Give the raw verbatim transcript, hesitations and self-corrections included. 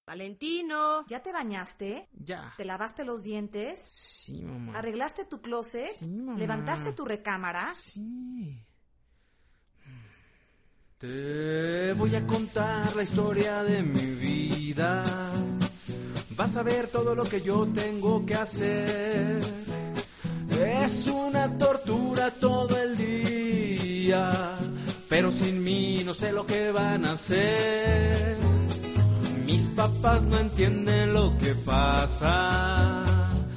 Valentino. ¿Ya te bañaste? Ya. ¿Te lavaste los dientes? Sí, mamá. ¿Arreglaste tu closet? Sí, mamá. ¿Levantaste tu recámara? Sí. Te voy a contar la historia de mi vida. Vas a ver todo lo que yo tengo que hacer. Es una tortura todo el día, pero sin mí no sé lo que van a hacer. Mis papás no entienden lo que pasa.